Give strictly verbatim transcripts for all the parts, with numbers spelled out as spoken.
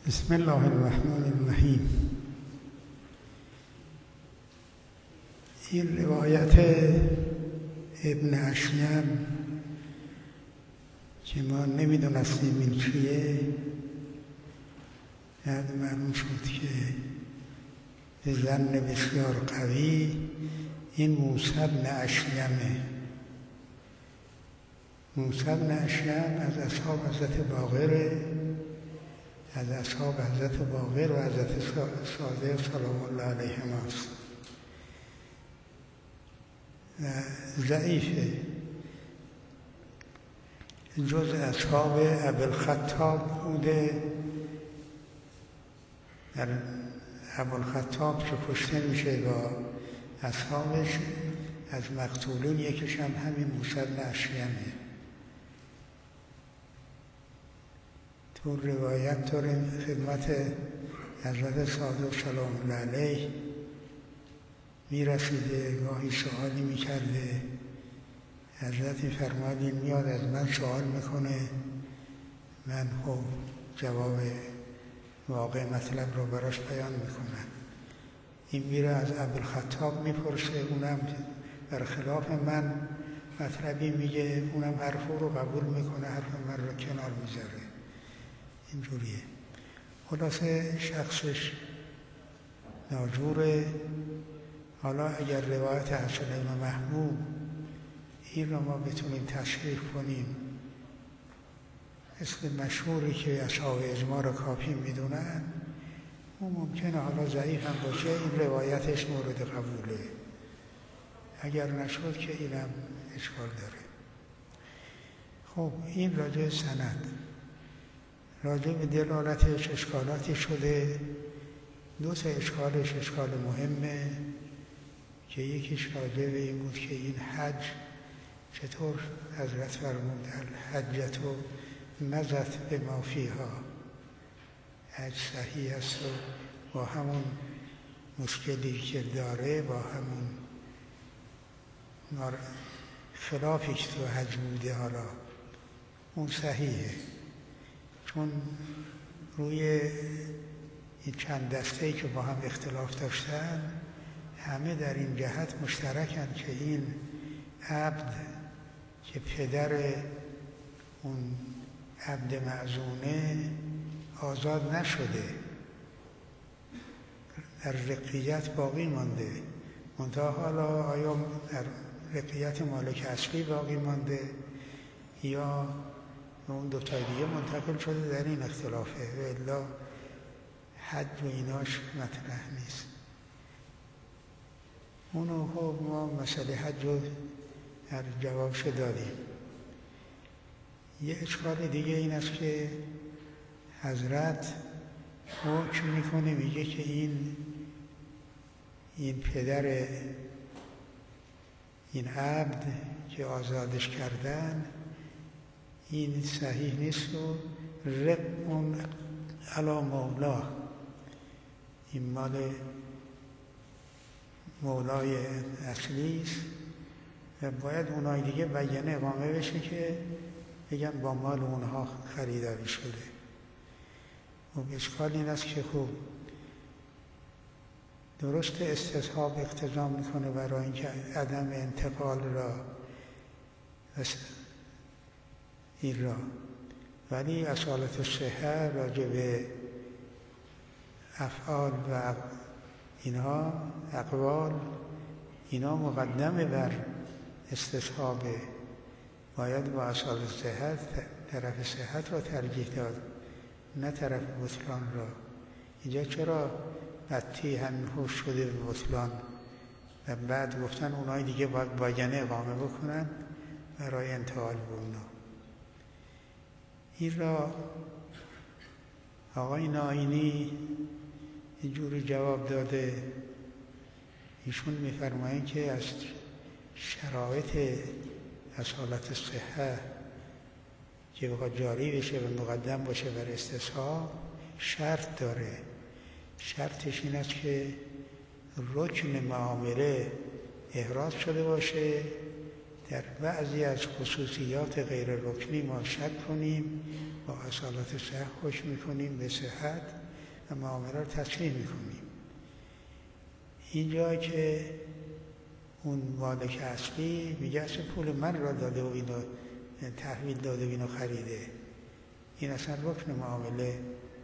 بسم الله الرحمن الرحیم. این روایت ابن اشیم که ما نمیدونستیم این چیه، بعد معلوم شد که به ظن بسیار قوی این موسی بن اشیمه. موسی بن اشیم از اصحاب حضرت باقره، از اصحاب حضرت باقر و حضرت صادق سلام الله علیهما است و ضعیفه. جز اصحاب ابوالخطاب بوده. در ابوالخطاب که کشته میشه با اصحابش، از مقتولین یکیش هم همین موسی بن اشیمه. تو روایت داره خدمت حضرت صادق سلام الله علیه میرسیده، گاهی سوالی میکرده، حضرت میفرماد این میاد از من سوال میکنه، من خب جواب واقع مطلب رو براش بیان میکنم. این میره از ابوالخطاب میپرسه، اونم برخلاف من مطلبی میگه، اونم حرف رو قبول میکنه، حرف من رو کنار میذاره. اینجوریه. خلاصه شخصش ناجوره. حالا اگر روایت حسن بن محمود این رو ما بتونیم تصحیح کنیم، اسم مشهوری که اصحاب اجماع رو کافی میدونن، اون ممکنه حالا ضعیف هم باشه، این روایتش مورد قبوله. اگر نشد که اینم اشکال داره. خب این راجع سند، راجع به دلالتش اشکالاتی شده. دو تا اشکالش اشکال مهمه که یکیش راجع به این بود که این حج چطور حضرت فرمود الحجة مضت بما فیها، حج صحیح است و با همون مشکلی که داره، با همون خلافی که تو حج بوده، حالا اون صحیحه. چون روی این چند دسته‌ای که با هم اختلاف داشتن، همه در این جهت مشترکن که این عبد که پدر اون عبد معزونه آزاد نشده، در رقیت باقی مانده. منتها حالا آیا در رقیت مالک اصلی باقی مانده یا اون دو تا دیگه منتقل شده، در این اختلافه. و الا حج و ایناش مطرح نیست. اونو خب ما مسئله حج رو در جوابش دادیم. یه اشکال دیگه این است که حضرت حکم میکنه، میگه که این این پدر این عبد که آزادش کردن این صحیح نیست و رق اون علی مولا، این مال مولای اصلی است و باید اونای دیگه بیانه اقامه بشه که بگن با مال اونها خریداری شده. و اشکال این است که خوب درست استصحاب اقتضا میکنه برای اینکه عدم انتقال را این را، ولی اصالت الصحه راجع به افعال و اینها اقوال، اینا مقدمه بر استصحابه. باید با اصالت صحت طرف صحت را ترجیح داد، نه طرف بطلان را. اینجا چرا بدتی همین خوش شده به بطلان و بعد گفتن اونای دیگه باید باینه اقامه بکنن برای انتقال به اونا. این را آقای ناینی اینجوری جواب داده. ایشون میفرمایند که از شرایط اصالت صحه که بخواد جاری بشه و مقدم باشه بر استصحاب، شرط داره. شرطش این است که رکن معامله احراز شده باشه. در بعضی از خصوصیات غیر رکنی ما شک کنیم با اصالت صحت حکم میکنیم به صحت و معامله رو تصحیح میکنیم. اینجا که اون مالک اصلی میگه اصلا پول من را داده و اینو تحویل داده و اینو خریده، این اصلا رکن معامله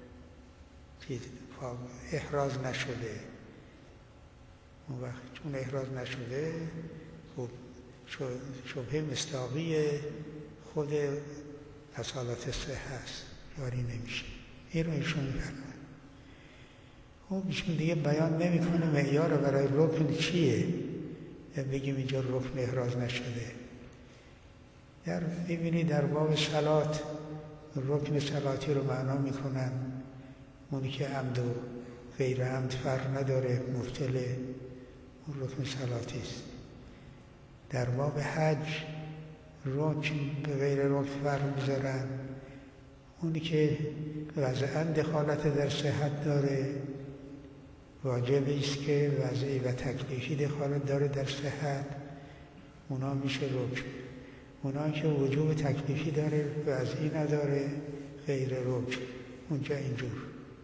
احراز نشده. اون وقت چون احراز نشده خب شبهه مصداقی خود اصالت صحه هست، یاری نمیشه. این رو ایشون میفرماید. خب ایشون دیگه بیان نمیکنه معیار برای رکن چیه، بگیم اینجا رکن احراز نشده. در ببینید در باب صلات رکن صلاتی رو معنا میکنن، اونی که عمد و غیر عمد فرق نداره، مبطله، اون رکن صلاتی است. در باب حج رکن به غیر رکن فرق میذارن، اونی که وضعاً دخالت در صحت داره واجب است که وضعی و تکلیفی دخالت داره در صحت، اونا میشه رکن. اونا که وجوب تکلیفی داره وضعی نداره غیر رکن، اونجا اینجور.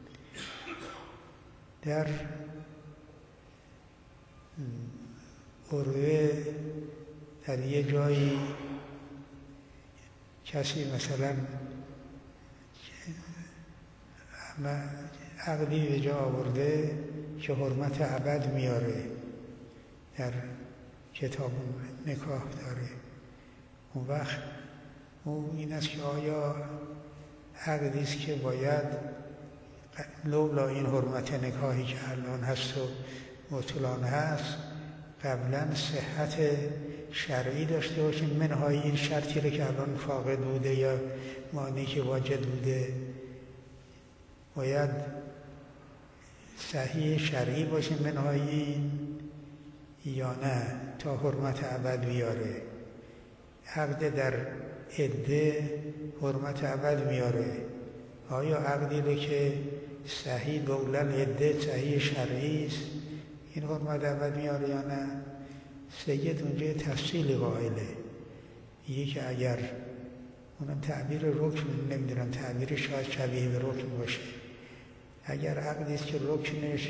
در عروه در یه جایی کسی مثلا عقدی به جا آورده که حرمت ابد میاره، در کتاب نکاح داره. اون وقت اون این است که آیا عقدی است که باید لولا این حرمت نکاحی که الان هست و مطلقاً هست قبلا صحت شرعی داشته باشه، منهای این شرطی رو که الان فاقد بوده یا مانعی که واجد بوده باید صحیح شرعی باشه منهای این یا نه تا حرمت ابد بیاره. عقد در عده حرمت ابد میاره، آیا عقدی رو که صحیح دولل عده صحیح شرعی است این حرمت ابد میاره یا نه؟ سید اونجا تفصیل قائله، یکی که اگر اونم تعبیر رکن نمیدونم تعبیر شاید شبیه به رکن باشه، اگر عقدی است که رکنش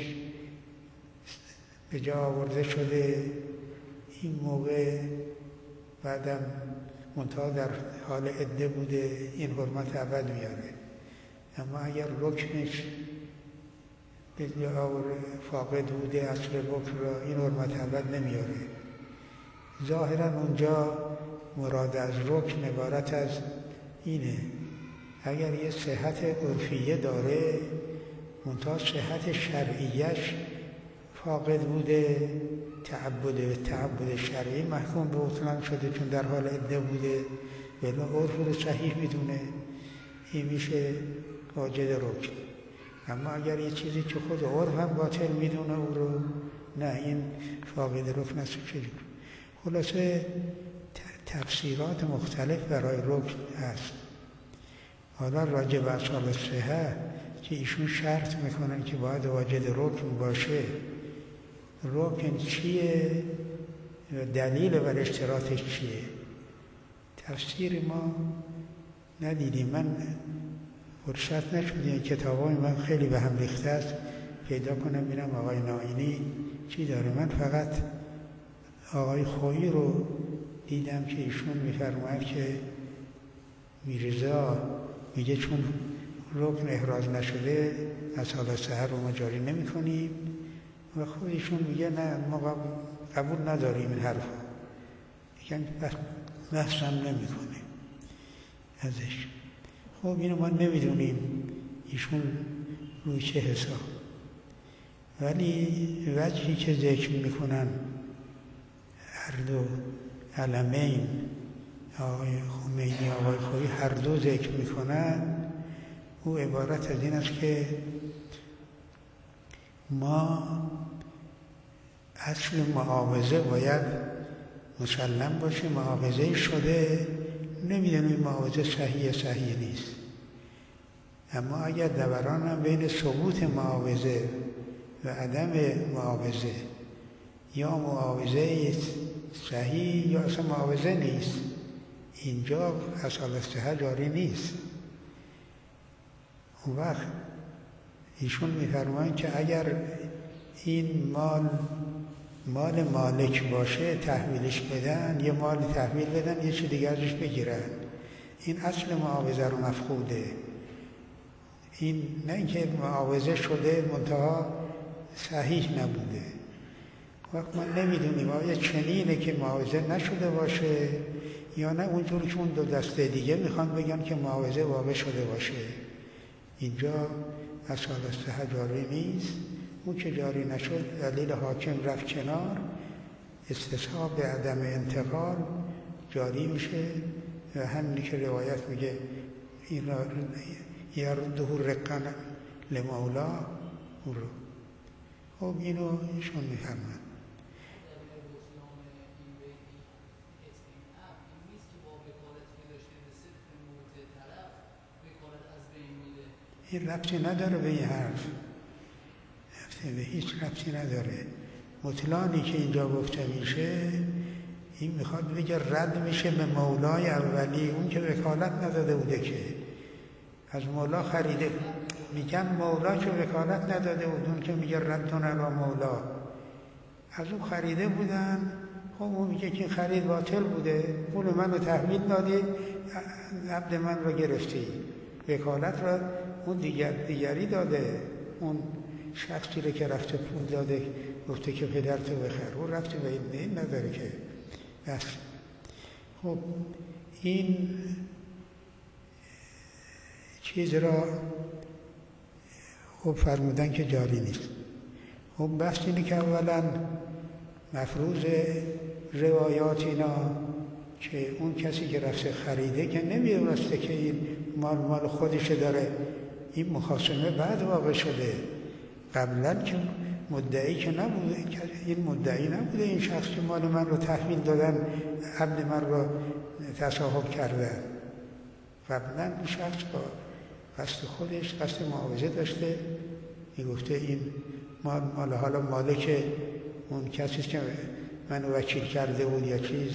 به جا آورده شده این موقع بعدم منتها در حال عده بوده این حرمت ابد میاره، اما اگر رکنش به جا آورده فاقد بوده اصل رکن را این حرمت ابد نمیاره. ظاهرا اونجا مراد از رکن عبارت از اینه اگر یه صحت عرفیه داره منتها صحت شرعیش فاقد بوده، تعبد تعبد شرعی محکوم به بطلان شده چون در حال عده بوده، ولی عرف رو صحیح میدونه، این میشه واجد رکن. اما اگر یه چیزی که خود عرف هم باطل میدونه او رو نه، این فاقد رکن است. چجور؟ خلاصه تفسیرات مختلف برای رکن هست. حالا راجع به اصال صحه که ایشون شرط میکنن که باید واجد رکن باشه، رکن چیه؟ دلیل بر اشتراطش چیه؟ تفسیر ما ندیدیم، من فرصت نشد، این کتابای من خیلی به هم ریخته است پیدا کنم ببینم آقای نائینی چی داره. من فقط آقای خویی رو دیدم که ایشون میفرماید که میرزا میگه چون رکن احراز نشده اصال صحه رو ما جاری نمی کنیم و خودشون میگه نه ما قبول نداریم این حرف یکم بحث هم نمی کنیم ازش. خب اینو ما نمیدونیم ایشون روی چه حساب، ولی وجهی که ذکر میکنن هر دو علمین آقای خمینی آقای خویی هر دو ذکر میکنن، او عبارت از این است که ما اصل معاوضه باید مسلم باشه، معاوضه شده نمیدونیم معاوضه صحیح صحیح نیست، اما اگر دوران هم بین ثبوت معاوضه و عدم معاوضه یا معاوضه صحیح یا اصلا معاوضه نیست، اینجا اصال صحه جاری نیست. اون وقت ایشون میفرمایند که اگر این مال مال مالک باشه تحویلش بدن، یه مال تحویل بدن یه چیز دیگه ازش بگیرن. این اصل معاوضه رو مفقوده. این نه اینکه معاوضه شده منتها صحیح نبوده. وقت ما نمیدونیم آیا چنینه که معاوضه نشده باشه یا نه اونجور که اون دو دسته دیگه میخوان بگن که معاوضه واقع شده باشه. اینجا اصال صحه جاری نیست. اون که جاری نشد دلیل حاکم رفت کنار، استصحاب به عدم انتقال جاری میشه و همینی که روایت میگه این را یرده رقا لمولا اون رو. خب اینو ایشون میفرمند. این ربطی نداره به این حرف، به هیچ ربطی نداره. مطلانی که اینجا گفته میشه این میخواد بگه رد میشه به مولای اولی، اون که وکالت نداده بوده، که از مولا خریده. میگم مولا که وکالت نداده بود، اون که میگه ردون علی مولا، از اون خریده بودن. خب اون میگه که خرید باطل بوده، پول من رو تحویل دادی، عبد من رو گرفتی، وکالت را اون دیگر دیگری داده، اون شخصی رو که رفته پول داده گفته که پدرتو بخر، اون رفته به این نداره که بس. خب این چیز را خب فرمودن که جاری نیست. خب بحث اینه که اولا مفروض روایات اینا که اون کسی که رفته خریده که نمیدونسته که این مال مال خودشه داره، این مخاصمه بعد واقع شده، قبلا که مدعی که نبوده، این مدعی نبوده این شخص که مال من رو تحویل دادن، عبد من رو تصاحب کردن. قبلا این شخص با قصد خودش قصد معاوضه داشته، میگفته این مال مال حالا مالک اون کسی که منو وکیل کرده بود یا چیز،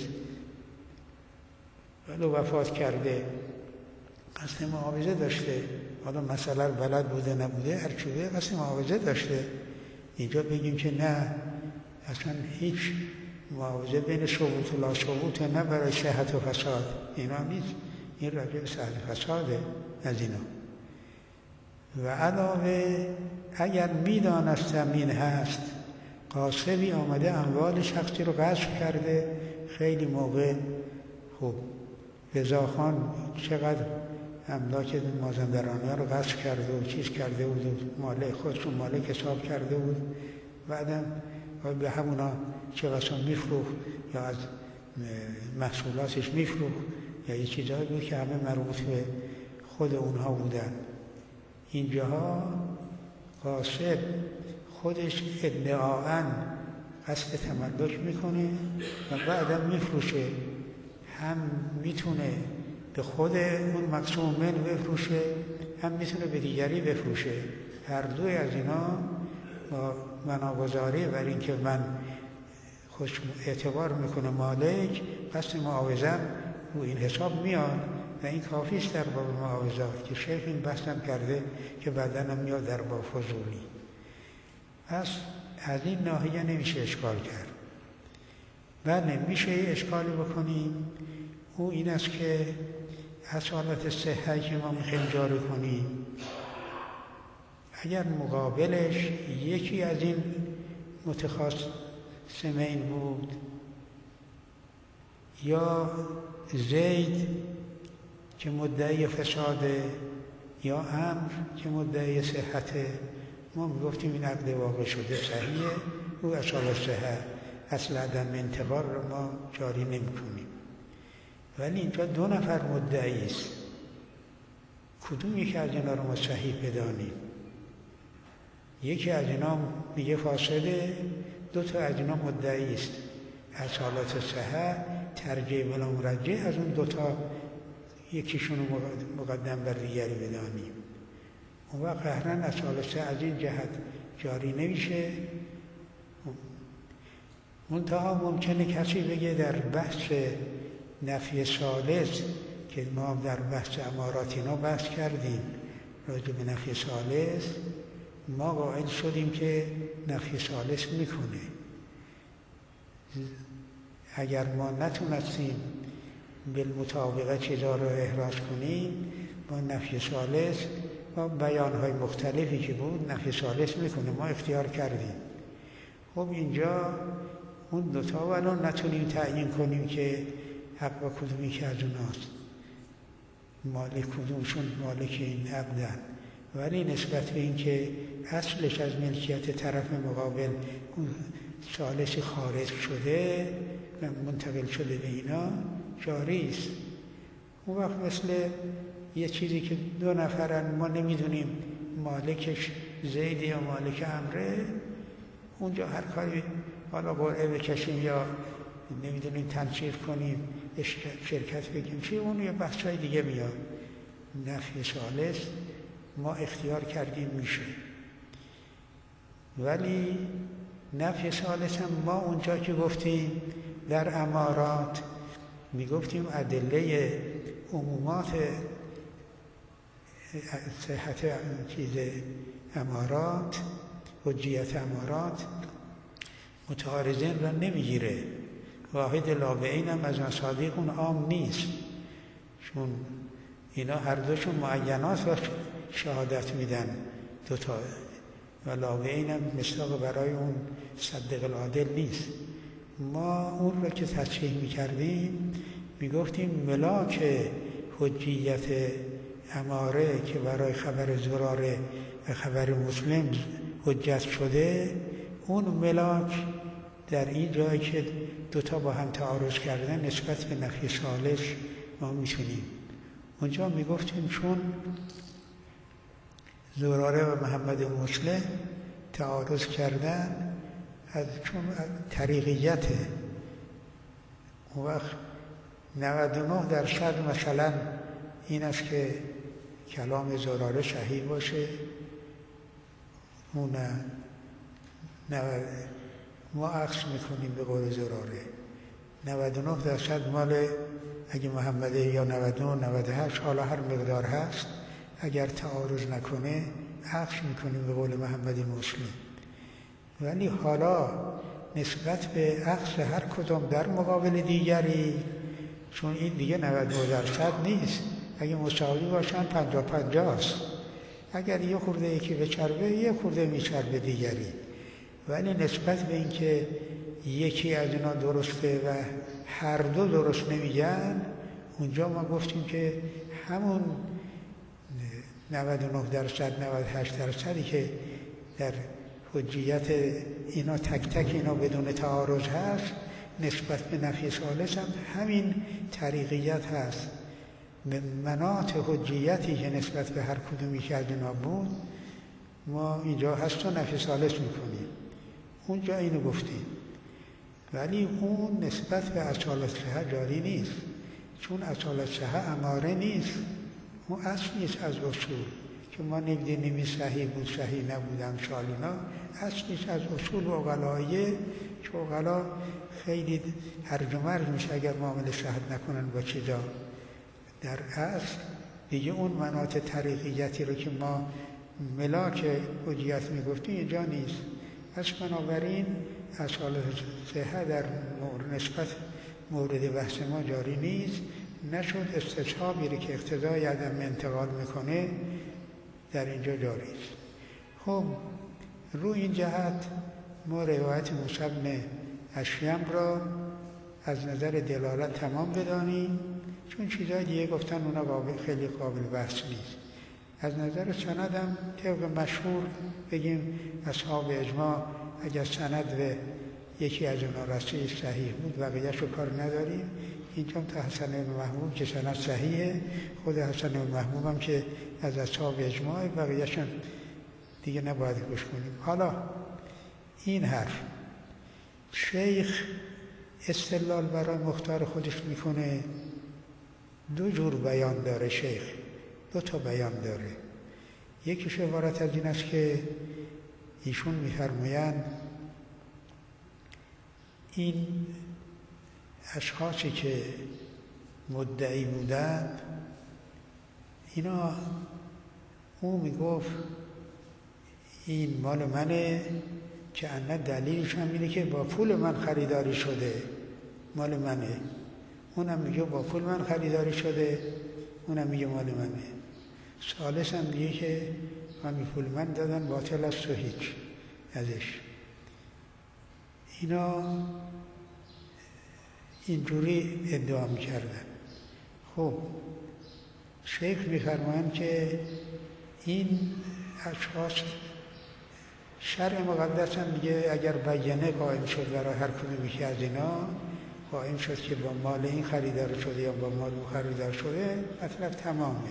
ولو وفات کرده، قصد معاوضه داشته. حالا مسئله بلد بوده نبوده، هر چی بوده قصد معاوضه داشته. اینجا بگیم که نه، اصلا هیچ معاوضه بین ثبوت و لا ثبوت، نه برای صحت و فساد، اینا نیست. این راجع به صحت و فساده از اینا. و علاوه اگر میدانستم این هست، قاصبی آمده اموال شخصی رو غصب کرده، خیلی موقع خوب رضاخان چقدر املاک مازندرانی ها رو غصب کرده و چیز کرده بود و مالک خودشون مالک حساب کرده بود، بعدم به همونا چه بسا میفروخت یا از محصولاتش میفروخت یا یه چیزهایی بود که همه مربوط به خود اونها بودن. اینجاها قاصد خودش ادعااً قصد تملک میکنه و بعدم میفروشه، هم میتونه به خود اون مقسوم من بفروشه، هم میتونه به دیگری بفروشه. هر دوی از اینا با مناگذاری بر این که من خوش اعتبار میکنه مالک، قصد معاوضه رو این حساب میاد و این کافیست در باب معاوضات که شیخ این بحثم کرده که بعدن هم میاد در باب فضولی. پس از این ناحیه نمیشه اشکال کرد. بله میشه اشکالی بکنیم، او این است که اصالت صحه که ما میخوایم جاری کنیم، اگر مقابلش یکی از این متخاصمین بود، یا زید که مدعی فساده یا عمرو که مدعی صحته، ما میگفتیم این عقد واقع شده صحیحه، او اصالت صحه اصل عدم انتقال رو ما جاری نمی کنیم. ولی اینجا دو نفر مدعی است، کدوم یکی از اینا رو ما صحیح بدانیم؟ یکی از اینا میگه فاسده، دو تا از اینا مدعی است اصالت صحه، ترجیح ولا مرجح از اون دو تا یکیشون رو مقدم بر دیگری بدانیم. اون وقت قهرن اصالت صحه از این جهت جاری نمیشه. منتها ممکنه کسی بگه در بحث نفی ثالث که ما در بحث امارات اینا بحث کردیم، راجع به نفی ثالث ما قائل شدیم که نفی ثالث میکنه. اگر ما نتونستیم بالمطابقه چیزا رو احراز کنیم با نفی ثالث با بیانهای مختلفی که بود نفی ثالث میکنه، ما اختیار کردیم. خب اینجا اون دوتا ولو نتونیم تعیین کنیم که حق با کدومی که از اوناست، مالک کدومشون مالک این عبدن، ولی نسبت به این که اصلش از ملکیت طرف مقابل اون ثالثی خارج شده و منتقل شده به اینا جاری است. اون وقت مثل یه چیزی که دو نفرن ما نمیدونیم مالکش زید یا مالک عمره، اونجا هر کاری حالا قرعه بکشیم یا نمیدونیم تنصیف کنیم شرکت بگیم چی، اون یه بحثای دیگه میاد. نفی ثالث ما اختیار کردیم میشه، ولی نفی ثالث هم ما اونجا که گفتیم در امارات میگفتیم ادله عمومات صحت چیز امارات، حجیت امارات متعارضین را نمیگیره. واحد لابعین هم از مصادیق اون عام نیست، چون اینا هر دوشون معینات و شهادت میدن دوتا و لابعین هم مصداق برای اون صدق العادل نیست. ما اون را که تصحیح میکردیم میگفتیم ملاک حجیت اماره که برای خبر زراره و خبر مسلم حجت شده، اون ملاک در این جایی که دوتا با هم تعارض کردن نسبت به نفی ثالث ما میتونیم اونجا میگفتیم چون زراره و محمد مسلم تعارض کردن از چون طریقیت اون وقت نود و نه درصد مثلا این است که کلام زراره صحیح باشه، اون ما عکس میکنیم به قول زراره. نود و نه درصد مال اگه محمده یا نود و نه نود و هشت حالا هر مقدار هست اگر تعارض نکنه عکس میکنیم به قول محمد مسلم. ولی حالا نسبت به عکس هر کدام در مقابل دیگری، چون این دیگه نود و نه درصد نیست، اگه مساوی باشن پنجاه پنجاه است، اگر یه خورده یکی بچربه یه خورده میچربه دیگری، ولی نسبت به این که یکی از اینا درسته و هر دو درست نمیگن، اونجا ما گفتیم که همون نود و نه درصد نود و هشت درصدی که در حجیت اینا تک تک اینا بدون تعارض هست نسبت به نفی ثالث هم همین طریقیت هست. مناط حجیتی که نسبت به هر کدومی که از اینا بود ما اینجا هست و نفی ثالث میکنیم، اونجا اینو گفتیم. ولی اون نسبت به اصالت صحه جاری نیست، چون اصالت صحه اماره نیست، اون اصل نیست از اصول که ما نمیدونیم این صحیح بود صحیح نبودم شالینا، اصل نیست از اصول عقلاییه که عقلا خیلی هرج و مرج میشه اگر معامله صحت نکنن با چیزا. در اصل دیگه اون مناط طریقیتی رو که ما ملاک حجیت میگفتیم اینجا نیست. پس بنابراین اصالت صحه در نسبت مورد بحث ما جاری نیست، نشد استصحابی رو که اقتضای عدم انتقال میکنه در اینجا جاری است. خب رو این جهت ما روایت موسی بن اشیم را از نظر دلالت تمام بدانیم، چون چیزای دیگه گفتن اونا قابل خیلی قابل بحث نیست. از نظر سند هم طبق مشهور بگیم اصحاب اجماع اگر سند به یکی از اونا رسید صحیح بود بقیه‌اش رو کار نداریم. اینجا تا حسن بن محمود که سند صحیحه، خود حسن بن محمود هم که از اصحاب اجماع بقیه‌اش دیگه نباید گوش کنیم. حالا این حرف شیخ استدلال برای مختار خودش میکنه، دو جور بیان داره شیخ، دو تا بیان داره. یکیش عبارت از این است که ایشون میفرمایند این اشخاصی که مدعی بودند اینا اون میگفت این مال منه، که انا دلیلش هم اینه که با پول من خریداری شده، مال منه. اونم میگه با پول من خریداری شده، اونم میگه مال منه. ثالث هم میگه که همین پول من دادن باطل است و هیچ ازش. اینا اینجوری ادعا میکردن. خب شیخ میفرمایند که این اشخاص شرع مقدس هم میگه اگر بیانه قائم شد برای هر کدوم یکی از اینا، قائم شد که با مال این خریدار شده یا با مال اون خریدار شده، مطلب تمامه.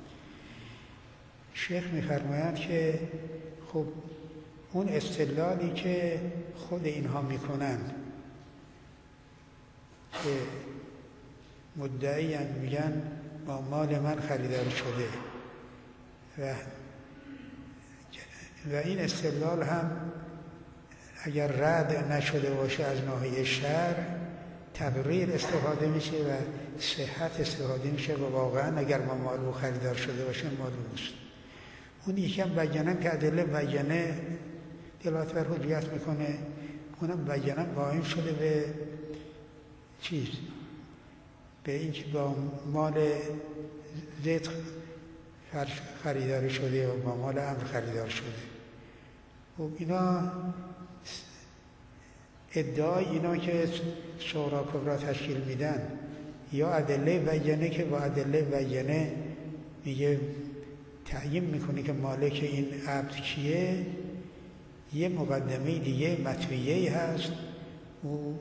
شیخ میفرمایند که خب اون استدلالی که خود اینها میکنن که مدعی میگن با مال من خریدار شده و و این استدلال هم اگر رد نشده باشه از ناحیه شرع، تقریر استفاده میشه و صحت استفاده میشه و واقعا اگر ما مال او خریدار شده باشه مال اوست. اون یکم بیانم که ادله بیانه دلالت بر حجیت میکنه، اونم بیانم قائم شده به چیز، به اینکه با مال زید خریدار شده و با مال امر خریدار شده. خب اینا ادعای اینا که شورا کبرا تشکیل میدن یا ادله بیانه که با ادله بیانه میگه تعیین میکنه که مالک این عبد کیه، یه مقدمه دیگه مطویه‌ای هست. او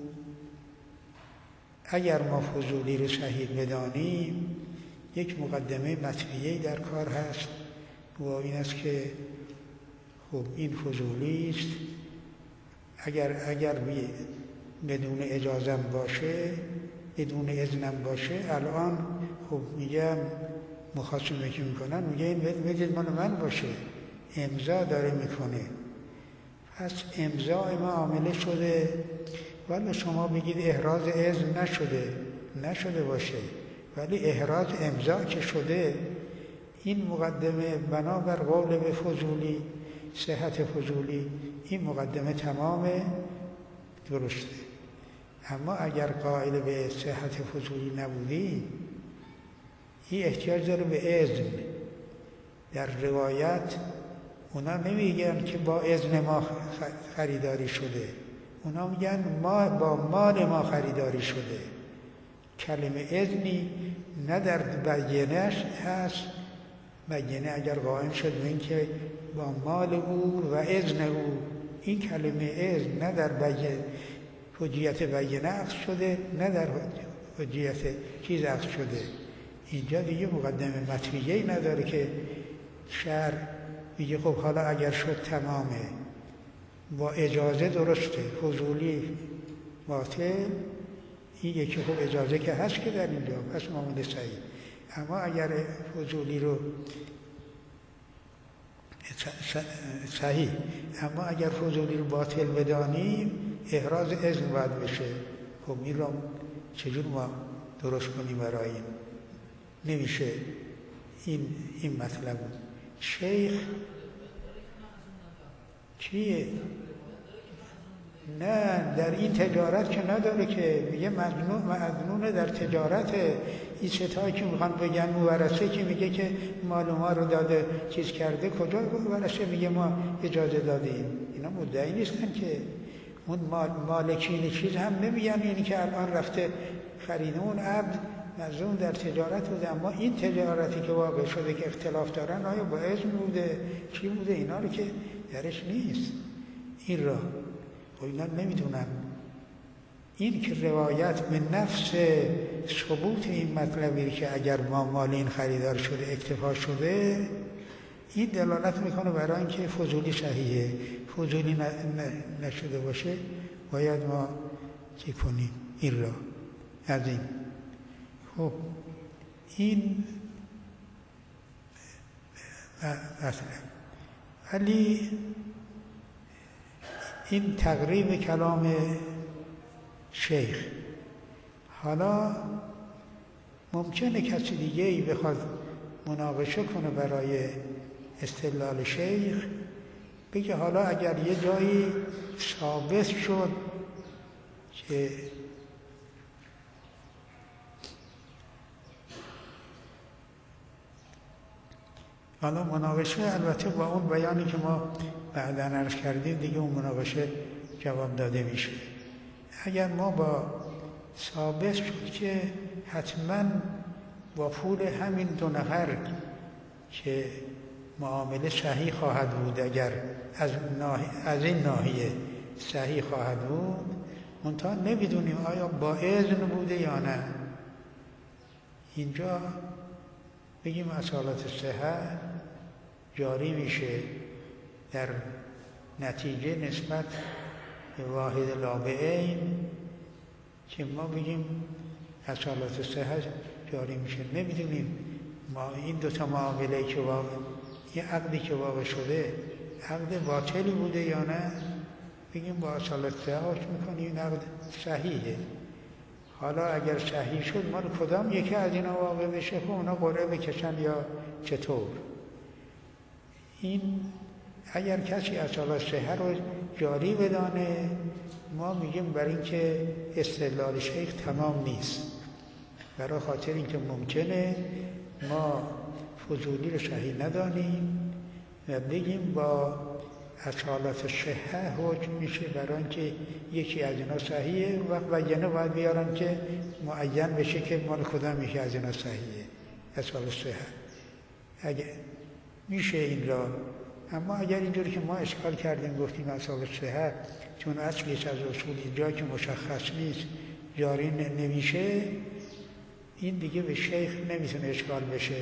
اگر ما فضولی رو صحیح بدانیم، یک مقدمه مطویه‌ای در کار هست و این است که خب این فضولی است، اگر اگر بدون اجازم باشه، بدون اذنم باشه، الان خب میگم مخاصمه که میکنن میگه این بدید مال من باشه، امضا داره میکنه. پس امضا ما عامله شده، ولی شما بگید احراز اذن نشده، نشده باشه، ولی احراز امضا که شده، این مقدمه بنابر قول به فضولی، صحت فضولی، این مقدمه تمامه درسته. اما اگر قائل به صحت فضولی نبودی، این احتیاج داره به اذن. در روایت اونا نمیگن که با اذن ما خریداری شده، اونا میگن ما با مال ما خریداری شده. کلمه اذنی نه در بیانش هست. بیانه اگر قائم شد به این که با مال او و اذن او، این کلمه اذن نه در بیانه حجیت بیانه عکس شده، نه در حجیت چیز عکس شده. اینجا دیگه مقدمه مطویه‌ای نداره که شرع میگه خب حالا اگر شد تمامه، با اجازه درسته، فضولی باطل. این یکی خب اجازه که هست که در اینجا، پس معامله صحیح. اما اگر فضولی رو صحیح، اما اگر فضولی رو باطل بدانیم، احراز اذن باید بشه. خب این رو چجور ما درست کنیم برای این؟ نمیشه. این این مطلب بود. شیخ چیه؟ نه در این تجارت که نداره، که میگه مظنون مظنون در تجارت. این ستایی که میخوان بگن مورثه که میگه که مال ما رو داده چیز کرده، کجا مورثه میگه ما اجازه دادیم؟ اینا مدعی نیستن که. اون مال مالکین چیز هم نمیگن اینی که الان رفته خریده، اون عبد مظنون در تجارت بوده. اما این تجارتی که واقع شده که اختلاف دارن، آیا با اذن بوده چی بوده، اینا رو که درش نیست. این را و اینا نمیدونن. این که روایت به نفس ثبوت این مطلبی که اگر ما مال این خریدار شده اکتفا شده، این دلالت میکنه برای اینکه فضولی صحیحه. فضولی نشده باشه باید ما چی کنیم این را از این. خب این مثلا ولی این تقریب کلام شیخ. حالا ممکنه کسی دیگه ای بخواد مناقشه کنه برای استدلال شیخ بگه حالا اگر یه جایی ثابت شد که حالا مناقشه البته با اون بیانی که ما بعدا عرض کردیم دیگه اون مناقشه جواب داده میشه. اگر ما با ثابت شد که حتما با پول همین دو نفر که معامله صحیح خواهد بود، اگر از, از این ناحیه صحیح خواهد بود، منتها نمیدونیم آیا با اذن بوده یا نه. اینجا بگیم اصالت صحت جاری میشه در نتیجه نسبت به واحد لابعین که ما بگیم اصالت صحت جاری میشه. نمیدونیم ما این دوتا معامله که واقع این عقدی که واقع شده عقد باطلی بوده یا نه، بگیم با اصالت صحت میکنیم این عقد صحیحه. حالا اگر صحیح شد مال کدام یکی از اینا واقع بشه که اونا قرعه بکشن یا چطور؟ این اگر کسی اصالت صحت رو جاری بدانه ما میگیم برای اینکه استدلال شیخ تمام نیست، برای خاطر اینکه ممکنه ما فضولی رو صحیح ندانیم و بگیم با اصالت صحت حکم میشه برای اینکه یکی از اینا صحیحه و بیانه باید بیارن که معین بشه که مال کدام یکی از اینا صحیحه اصالت صحت. اگه میشه این را، اما اگر اینجوری که ما اشکال کردیم گفتیم اصالت صحت چون اصلیش از اصولی جایی که مشخص نیست جاری نمیشه، این دیگه به شیخ نمیتونه اشکال بشه.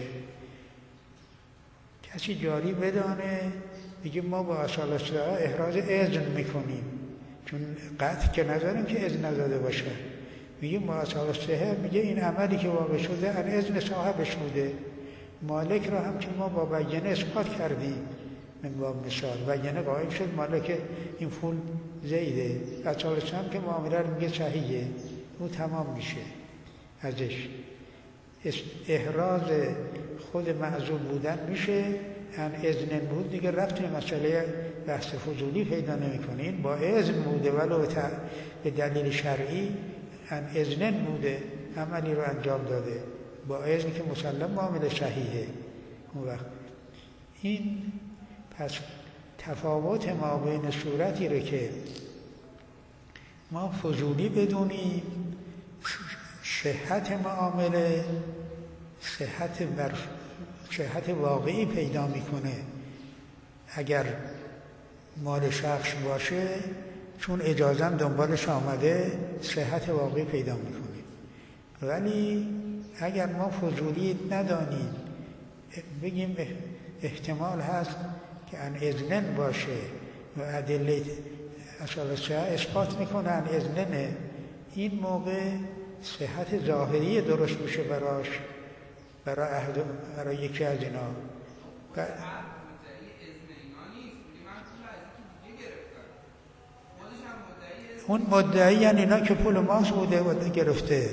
کسی جاری بدانه میگه ما با اصالت صحت احراز اذن میکنیم، چون قطع که نداریم که اذن نداده باشه. میگه با اصالت صحت میگه این عملی که واقع شده ان اذن صاحبش بوده. مالک را هم که ما با بیانه اثبات کردیم، من با مثال بیانه قائل شد مالک این پول زیده، اصالت هم که معامله رو میگه صحیحه، او تمام میشه ازش. احراز خود معزول بودن میشه، ان اذن بود دیگه ربطی مسئله بحث فضولی پیدا نمیکنه. این با اذن بوده ولو به دلیل شرعی، ان اذن بوده عملی رو انجام داده با اذن که مسلم معامله صحیحه. اون وقت این پس تفاوت ما بین صورتی رو که ما فضولی بدونیم صحت معامله صحت بر صحت واقعی پیدا میکنه اگر مال شخص باشه، چون اجازم دنبالش آمده صحت واقعی پیدا میکنیم. ولی اگر ما فضولی ندانیم بگیم احتمال هست که ان اذنن باشه و ادله اصالت صحت اثبات میکنه ان اذننه، این موقع صحت ظاهری درست میشه براش، برای احد برای یکی از اینا. ب... اون مدعی یعنی اینا که پول ماست بوده و گرفته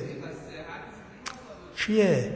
چیه؟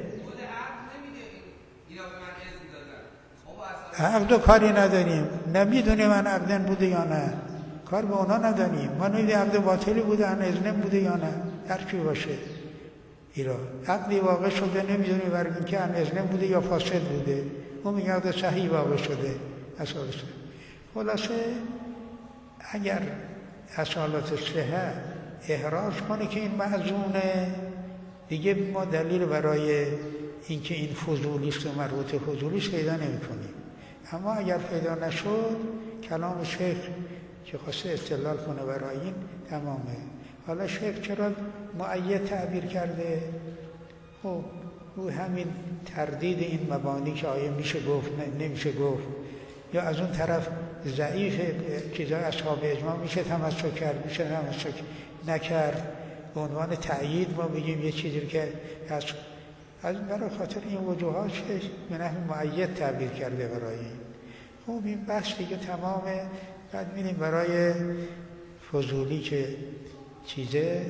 عقد و کاری نداریم، نمیدونیم من عقدن بوده یا نه، کار به اونا نداریم. ما نمیدونیم عقد باطلی بوده ان اذن بوده یا نه، هر چی باشه ایرا عقدی واقع شده نمیدونیم برای اینکه ان اذن بوده یا فاسد بوده، اون میگه عقد صحیح واقع شده اساسا. خلاصه اگر اصالت صحت احراز کنه که این معزونه، دیگه ما دلیل برای اینکه این فضولیست و مربوط فضولیست پیدا نمی‌کنیم. اما اگر پیدا نشد کلام شیخ که خواسته استدلال کنه برای این تمامه. حالا شیخ چرا مؤید تعبیر کرده؟ خب او همین تردید این مبانی که آیا میشه گفت نمیشه گفت، یا از اون طرف ضعیف چیزای اصحاب اجماع میشه تمسک کرد میشه تمسک نکرد، به عنوان تأیید ما بگیم یه چیزی که از از برای خاطر این وجوهات به نحو مؤید تعبیر کرده برای این. خب این بحث دیگه تمامه. بعد میریم برای فضولی که چیزه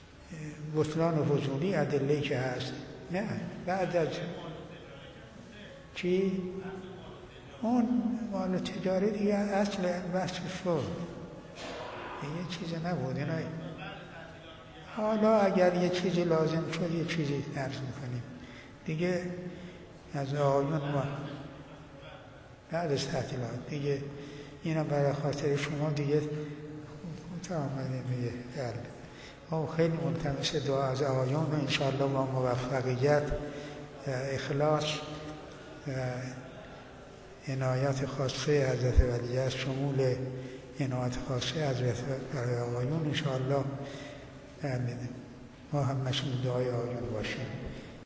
بطلان و فضولی ادله‌ای که هست. نه بعد از چی؟ اون مال تجاری دیگه اصل بحث شد، یه چیزی نبود. اینا حالا اگر یه چیزی لازم شد یه چیزی درس میکنیم دیگه. از آقایون ما بعد از تعطیلات دیگه اینا برای خاطر شما دیگه تا آمدیم دیگه. ما خیلی ملتمس دعا از آقایون و انشاءالله با موفقیت، اخلاص، عنایت خاصه حضرت ولیعصر، شمول عنایت خاصه حضرت برای آقایون انشاءالله ما هم مشمول دعای آقایون باشیم.